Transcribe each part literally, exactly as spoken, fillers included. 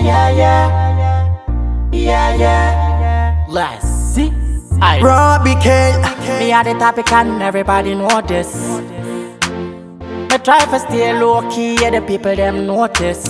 yeah, yeah. Yeah, yeah. Let's see. I Robbie Kane. Me are the topic and everybody know this. Me try to stay low key, yeah, the people them notice.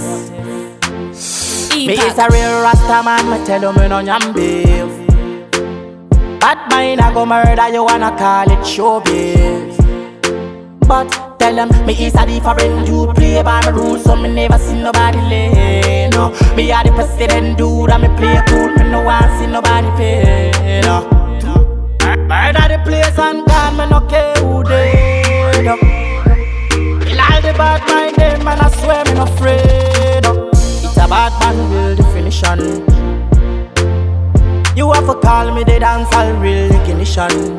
Me is a real Rasta man, me tell you me no nyam beef. Bad mind I go murder you wanna call it showbiz. But tell them me is a different dude, play by my rules, so me never see nobody lay. No, me are the president dude and me play cool, me no want see nobody pay. No, murder the place and gone, me no care who they. No, kill all the bad mind them and I swear me no afraid. No, it's a bad man real definition. You have to call me the dancehall real ignition.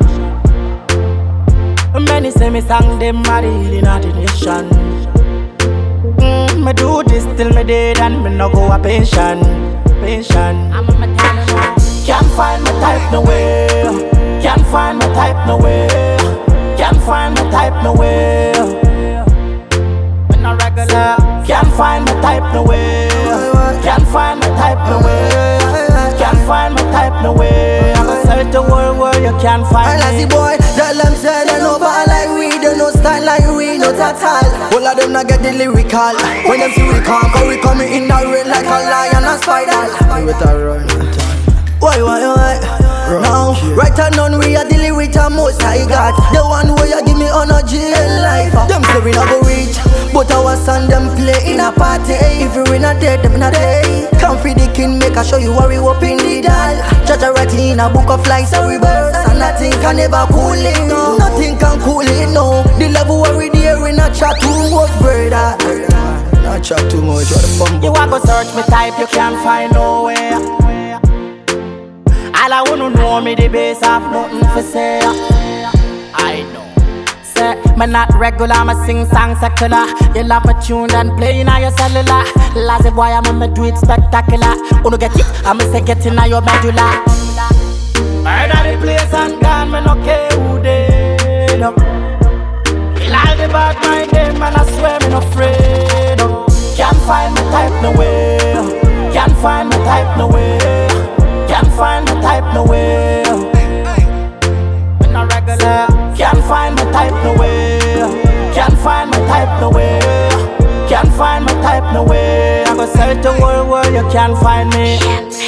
Many say me sang them are the healing of the nation. Mm, me do this till me dead and me no go a pension. Pension. Can't find my type no way. Can't find my type no way. Can't find my type no way. Me no regular. Can't find my type no way. Can't find my type no way. Can't find my type no way. I'm a search the world where you can't find I me. lazy boy, tell them say they no bad like we, they no style like we, not at all. All of them not get the lyrical. When them see we come, cause we coming in the rain like a lion and spider. We with a run. Why, why, why? Now, right and none, we are dealing with a most I got. The one where you give me energy in life. Them say we not go reach, but our son them play in a party. If you in a day, them in a day. Come for the king, make a show you where we up in the dial. Judge a right in a book of lies and reverse. And nothing can ever cool it, no. Nothing can cool it, no. The level where we there, we not chat too much, brother. Not chat too much, what the fun. You a go search me type, you can't find nowhere. All I wanna know me the base have nothing for say. I know. Say, me not regular, me sing song secular. You love a tune and playing on your cellular. Lazy boy, I'm me do it spectacular. Uno get it, I'm say get in on your medulla. Murder the place and gone, me no care who they. No. Kill all the bad mind them and I swear me no afraid. No. Can't find my type no way. Can't find my type no way. Can't find my type no way. Me no regular. Can't find my type no way. Can't find my type no way. Can't find my type no way. I go search the world where you can't find me.